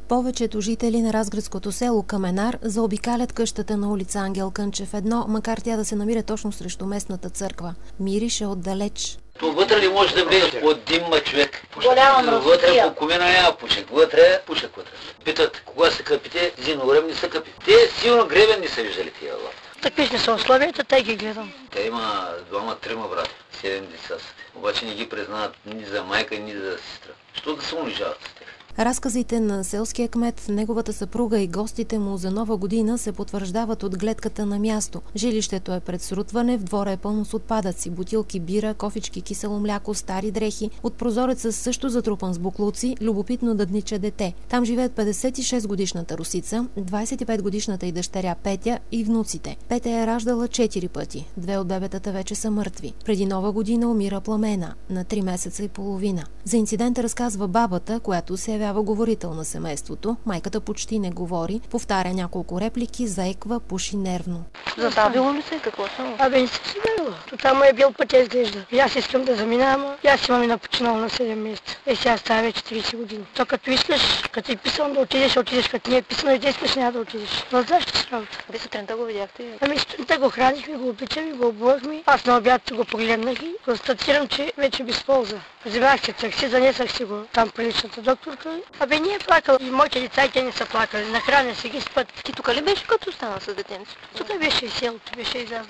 Повечето жители на разградското село Каменар заобикалят къщата на улица Ангел Кънчев 1, макар тя да се намира точно срещу местната църква. Мирише отдалеч. Вътре ли може да влезе от димма човек? Вътре по комина няма пушек. Вътре пушек вътре. Питат, кога са къпите? Зимно време не са къпи. Те силно гребен не са виждали тия лав. Такви не са условията, тъй ги гледам. Те има двама-трима брата, 7 деца са. Обаче не ги признават ни за майка, ни за сестра. Що да се унижават с тях? Разказите на селския кмет, неговата съпруга и гостите му за Нова година се потвърждават от гледката на място. Жилището е пред срутване, в двора е пълно с отпадъци, бутилки бира, кофички, кисело мляко, стари дрехи. От прозореца също затрупан с буклуци, любопитно дъдниче дете. Там живеят 56-годишната Русица, 25-годишната и дъщеря Петя и внуците. Петя е раждала 4 пъти. 2 от бебетата вече са мъртви. Преди Нова година умира Пламена на 3 месеца и половина. За инцидента разказва бабата, която се явява говорител на семейството. Майката почти не говори, повтаря няколко реплики, заеква, пуши нервно. Задавило ли се? Какво само? Не се задавило. Там е бил пътя изглежда. И аз искам да заминавам. И аз имам и напочинал на 7 месеца. Сега става вече 30 години. То като искаш, като ти писам да отидеш, отидеш. Като не е писано и да искаш, няма да отидеш. Но знаеш, че се работа. Вие сутринта го видяхте? Сутринта го хранихме, го опичаме, го обувахме. Аз на обяд го погледнах и констатирам, че вече без полза. Вземах се такси, занесах си го там при личната докторка. Не е плакал. И моите деца и те не са плакали. Нахраня си ги спът. Ти тук ли беше, като стана с детенцето? Тук беше и селото, беше излязла.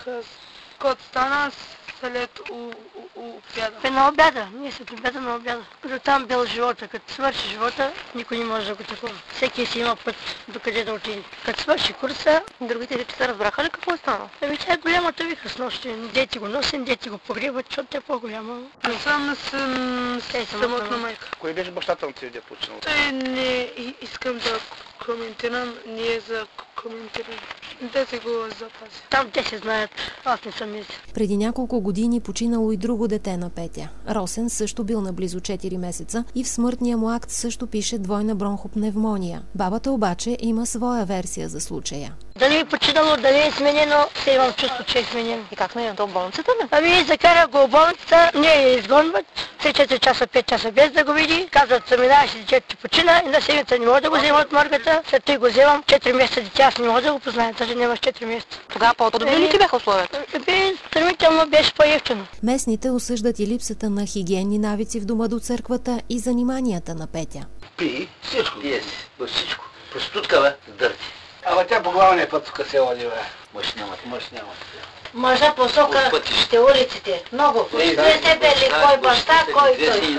Кот стана след обяда. На обяда. Ние след обяда на обяда. Като там бил живота. Като свърши живота, никой не може да го такова. Всеки си има път докъде да отиде. Като свърши курса, другите деца разбраха ли какво е станало? Тя е голямата вика с нощи. Дети го носим, дети го погребат, защото тя е по-голяма. Аз съм самотна майка. Кой беше бащата на ти, починал? Той не искам да коментирам, не е за коментиране. Да се го запази. Там те се знаят, аз не съм мисля. Преди няколко години починало и друго дете на Петя. Росен също бил на близо 4 месеца и в смъртния му акт също пише двойна бронхопневмония. Бабата обаче има своя версия за случая. Дали е починало, дали е сменено, се имам чувство, че е сменено. И как сменено? То в болницата ли? Закара го в болницата, не я изгонват. 3-4 часа, 5 часа без да го види. Казват, заминаваш и детето почина. Една седмица не мога да го взема от моргата. След това го вземам. 4 месеца дитя, аз не мога да го позная. Даже нямаш 4 месеца. Тогава по-добре ли ти бяха условията? Сравнително беше по-евтино. Местните осъждат и липсата на хигиенни навици в дома до църквата и заниманията на Петя. Пи, всичко. Всичко. Проститутка, бе, дърти. Ама тя по главния път тук се води, бе. Мъж нямат. Мъжа посока ще улиците. Много. Не сте бели кой баща, кой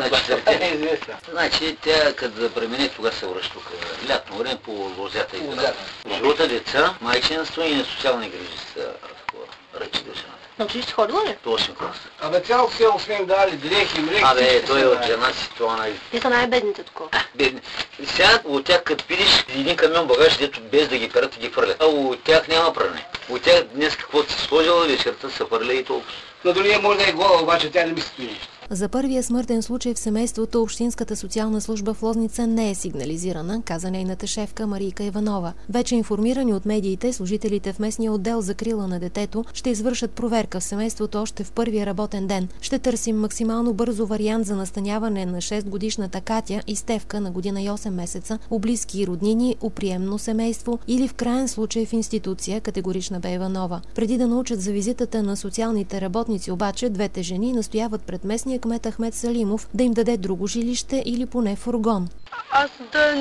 той. Значи тя като да премине, тогава се връща тук. Лятно време по лозята и града. Живота деца, майчинство и социални грижи са ръчи до жената. На училище ходила ли? До 8 клас. Абе цяло село сме им дали дрехи, млеки. Той е от жена си, това Те са най-бедните такова. Бедни. Сега от тях като пидиш един камион багаж, дето без да ги перат и ги хвърлят. А от тях няма пране. От тях днес каквото си сложила, вечерта са хвърля и толкова. Но дори може да е гола, обаче тя не ми стои. За първия смъртен случай в семейството Общинската социална служба в Лозница не е сигнализирана, каза нейната шефка Марийка Иванова. Вече информирани от медиите, служителите в местния отдел закрила на детето ще извършат проверка в семейството още в първия работен ден. Ще търсим максимално бързо вариант за настаняване на 6-годишната Катя и Стевка на година и 8 месеца у близки и роднини, у приемно семейство или в краен случай в институция, категорична бе Иванова. Преди да научат за визитата на социалните работници обаче, двете жени настояват пред местния кмет Ахмед Салимов да им даде друго жилище или поне фургон. Аз да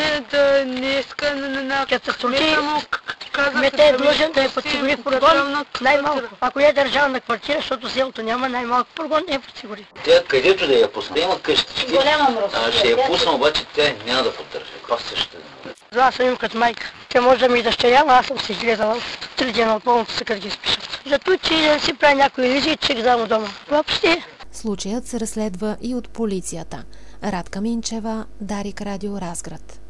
не иска на кмета му кмета е длъжен да я подсигури фургон най-малко. Ако е държавна квартира, защото селото няма, най-малко фургон не я подсигури. Тя където да я пусне, има къщички. Ще я пусна, обаче тя няма да поддържа. Просто ще... Аз съм им като майка. Тя може да ми дъщеря, но аз съм си гледала 3 дена от болницата, къде ги спишат. Зато, че да си прави някои илюзии, че ги дам дома. Въобще. Случаят се разследва и от полицията. Радка Минчева, Дарик Радио, Разград.